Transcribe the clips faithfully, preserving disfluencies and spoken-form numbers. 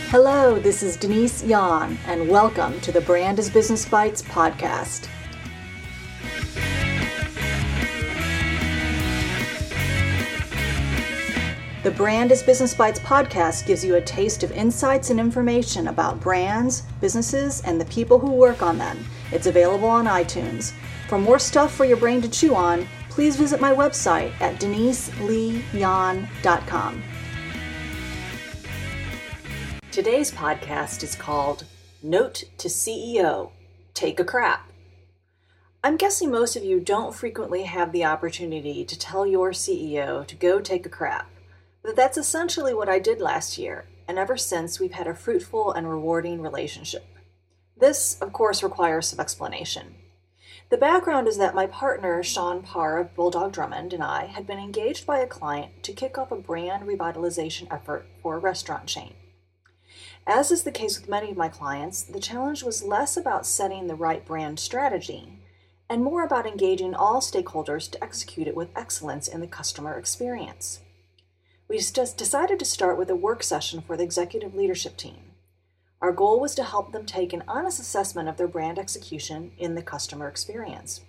Hello, this is Denise Yan, and welcome to the Brand is Business Bites podcast. The Brand is Business Bites podcast gives you a taste of insights and information about brands, businesses, and the people who work on them. It's available on iTunes. For more stuff for your brain to chew on, please visit my website at denise lee yan dot com. Today's podcast is called Note to C E O, Take a Crap. I'm guessing most of you don't frequently have the opportunity to tell your C E O to go take a crap, but that's essentially what I did last year, and ever since we've had a fruitful and rewarding relationship. This, of course, requires some explanation. The background is that my partner, Sean Parr of Bulldog Drummond, and I had been engaged by a client to kick off a brand revitalization effort for a restaurant chain. As is the case with many of my clients, the challenge was less about setting the right brand strategy and more about engaging all stakeholders to execute it with excellence in the customer experience. We just decided to start with a work session for the executive leadership team. Our goal was to help them take an honest assessment of their brand execution in the customer experience.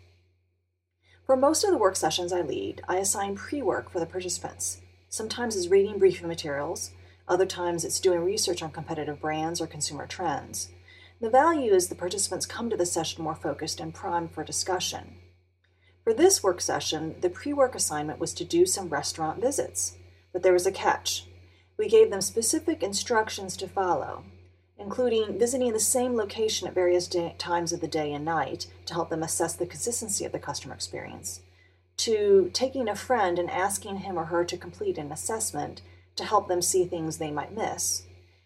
For most of the work sessions I lead, I assign pre-work for the participants. Sometimes it's reading briefing materials. Other times it's doing research on competitive brands or consumer trends. The value is the participants come to the session more focused and primed for discussion. For this work session, the pre-work assignment was to do some restaurant visits, but there was a catch. We gave them specific instructions to follow, including visiting the same location at various day, times of the day and night to help them assess the consistency of the customer experience, to taking a friend and asking him or her to complete an assessment to help them see things they might miss,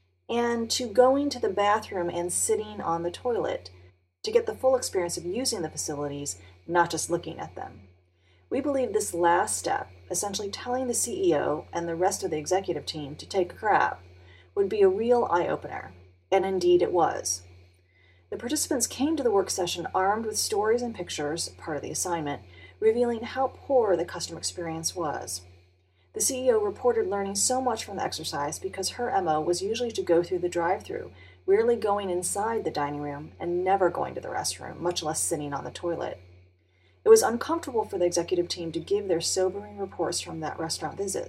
and to going to the bathroom and sitting on the toilet to get the full experience of using the facilities, not just looking at them. We believe this last step, essentially telling the C E O and the rest of the executive team to take a crap, would be a real eye-opener, and indeed it was. The participants came to the work session armed with stories and pictures, part of the assignment, revealing how poor the customer experience was. The C E O reported learning so much from the exercise because her M O was usually to go through the drive-thru, rarely going inside the dining room and never going to the restroom, much less sitting on the toilet. It was uncomfortable for the executive team to give their sobering reports from that restaurant visit,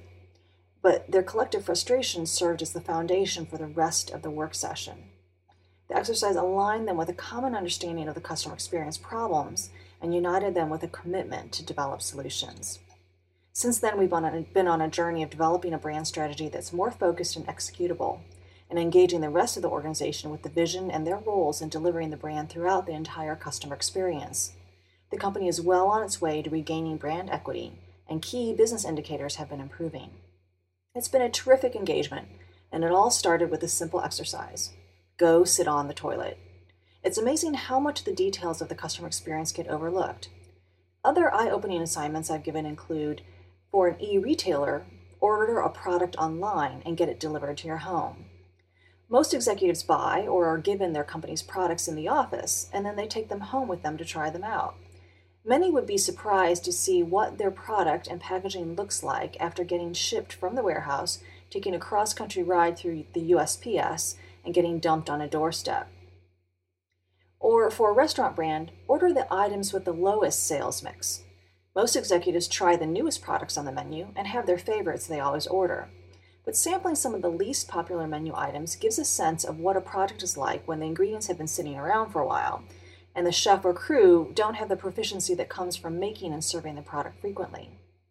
but their collective frustration served as the foundation for the rest of the work session. The exercise aligned them with a common understanding of the customer experience problems and united them with a commitment to develop solutions. Since then, we've been on a journey of developing a brand strategy that's more focused and executable, and engaging the rest of the organization with the vision and their roles in delivering the brand throughout the entire customer experience. The company is well on its way to regaining brand equity, and key business indicators have been improving. It's been a terrific engagement, and it all started with a simple exercise: go sit on the toilet. It's amazing how much the details of the customer experience get overlooked. Other eye-opening assignments I've given include: for an e-retailer, order a product online and get it delivered to your home. Most executives buy or are given their company's products in the office, and then they take them home with them to try them out. Many would be surprised to see what their product and packaging looks like after getting shipped from the warehouse, taking a cross-country ride through the U S P S, and getting dumped on a doorstep. Or for a restaurant brand, order the items with the lowest sales mix. Most executives try the newest products on the menu and have their favorites they always order. But sampling some of the least popular menu items gives a sense of what a product is like when the ingredients have been sitting around for a while, and the chef or crew don't have the proficiency that comes from making and serving the product frequently.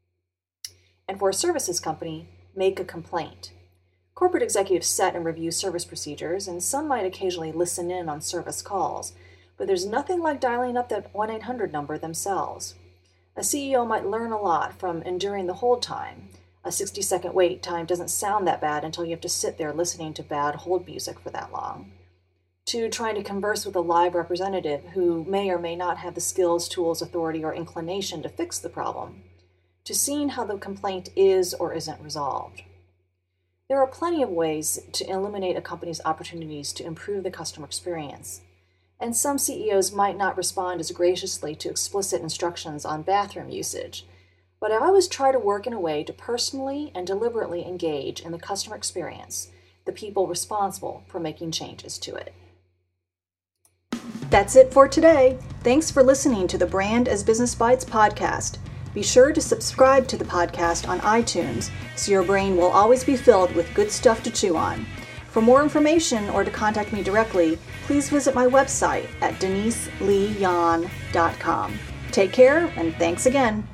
And for a services company, make a complaint. Corporate executives set and review service procedures, and some might occasionally listen in on service calls, but there's nothing like dialing up that one eight hundred number themselves. A C E O might learn a lot from enduring the hold time. A sixty-second wait time doesn't sound that bad until you have to sit there listening to bad hold music for that long. To trying to converse with a live representative who may or may not have the skills, tools, authority, or inclination to fix the problem. To seeing how the complaint is or isn't resolved. There are plenty of ways to eliminate a company's opportunities to improve the customer experience. And some C E Os might not respond as graciously to explicit instructions on bathroom usage, but I always try to work in a way to personally and deliberately engage in the customer experience the people responsible for making changes to it. That's it for today. Thanks for listening to the Brand as Business Bites podcast. Be sure to subscribe to the podcast on iTunes so your brain will always be filled with good stuff to chew on. For more information or to contact me directly, please visit my website at denise lee yan dot com. Take care, and thanks again.